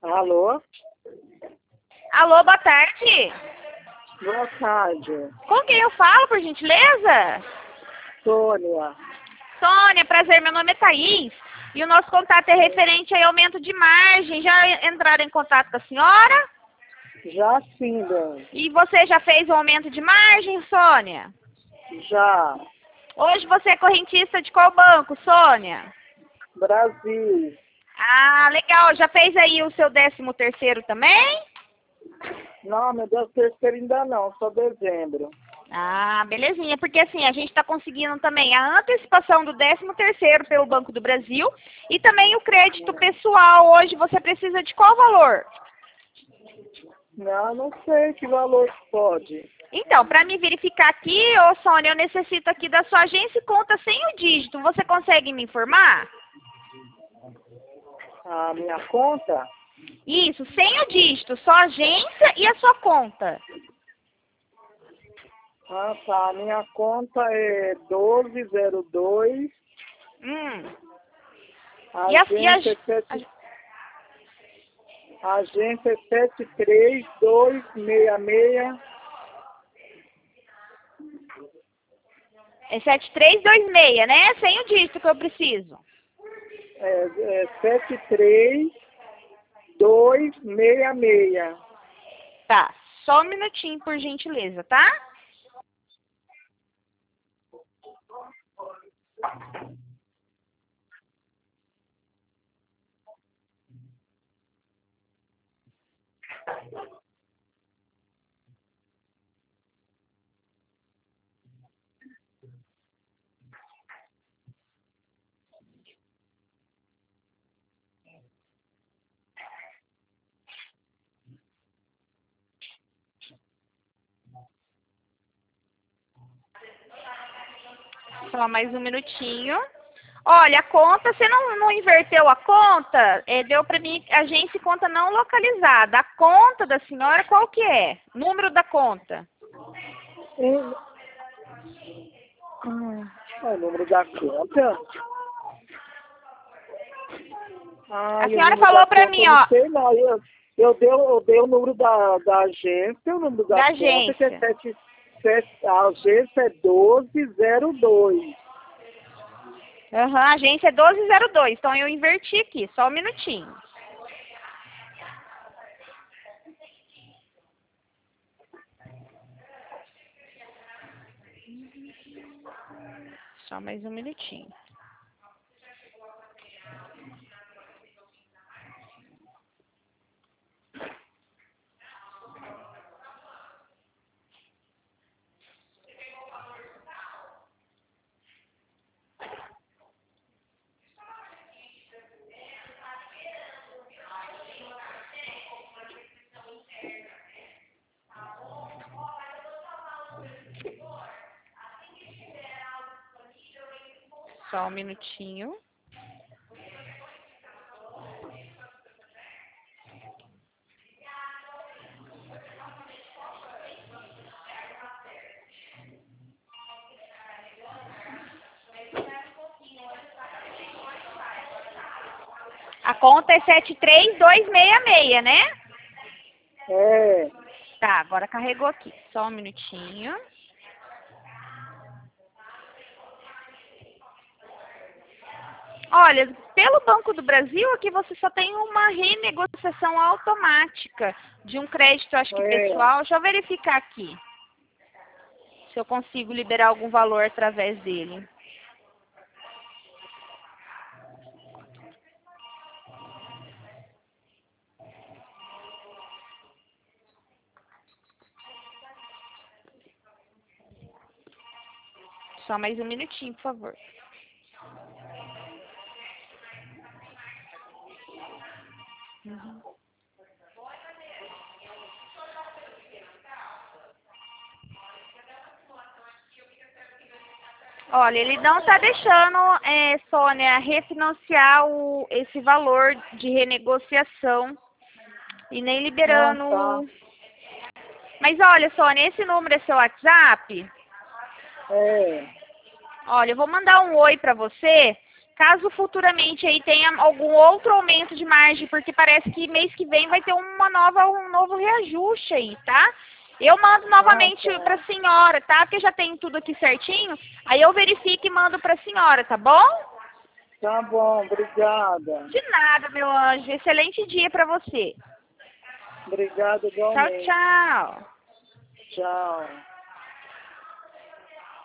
Alô? Alô, boa tarde. Boa tarde. Com quem eu falo, por gentileza? Sônia. Sônia, prazer, meu nome é Thaís. E o nosso contato é referente a aumento de margem. Já entraram em contato com a senhora? Já sim, Dani. E você já fez o aumento de margem, Sônia? Já. Hoje você é correntista de qual banco, Sônia? Brasil. Ah, legal. Já fez aí o seu 13º também? Não, meu Deus, terceiro ainda não, só dezembro. Ah, belezinha. Porque assim, a gente está conseguindo também a antecipação do 13º pelo Banco do Brasil e também o crédito pessoal. Hoje você precisa de qual valor? Não sei que valor pode. Então, para me verificar aqui, ô Sônia, eu necessito aqui da sua agência e conta sem o dígito. Você consegue me informar? A minha conta? Isso, sem o dígito, só a agência e a sua conta. Ah, tá. A minha conta é 1202. E a Agência agência 73266. É 7326, né? Sem o dígito que eu preciso. É 73266. Tá, só um minutinho, por gentileza, tá? Só mais um minutinho. Olha, a conta, você não inverteu a conta? Deu para mim agência e conta não localizada. A conta da senhora, qual que é? Número da conta. É o número da conta? A O senhora número falou da para conta mim, eu não ó, sei não. Eu dei o número da agência, o número da da conta, que é agência. a agência é 1202. Aham, a agência é 1202. Então eu inverti aqui, só um minutinho. Só mais um minutinho. Só um minutinho. A conta é 73266, né? É. Tá, agora carregou aqui. Só um minutinho. Olha, pelo Banco do Brasil, aqui você só tem uma renegociação automática de um crédito, acho que pessoal. Deixa eu verificar aqui se eu consigo liberar algum valor através dele. Só mais um minutinho, por favor. Olha, ele não está deixando, Sônia, refinanciar esse valor de renegociação e nem liberando. Tá. Mas olha, Sônia, esse número é seu WhatsApp? É. Olha, eu vou mandar um oi para você Caso futuramente aí tenha algum outro aumento de margem, porque parece que mês que vem vai ter um novo reajuste aí, tá? Eu mando novamente tá. para a senhora, tá? Porque já tem tudo aqui certinho. Aí eu verifico e mando para a senhora, tá bom? Tá bom, obrigada. De nada, meu anjo. Excelente dia para você. Obrigada Tchau, igualmente. tchau. Tchau.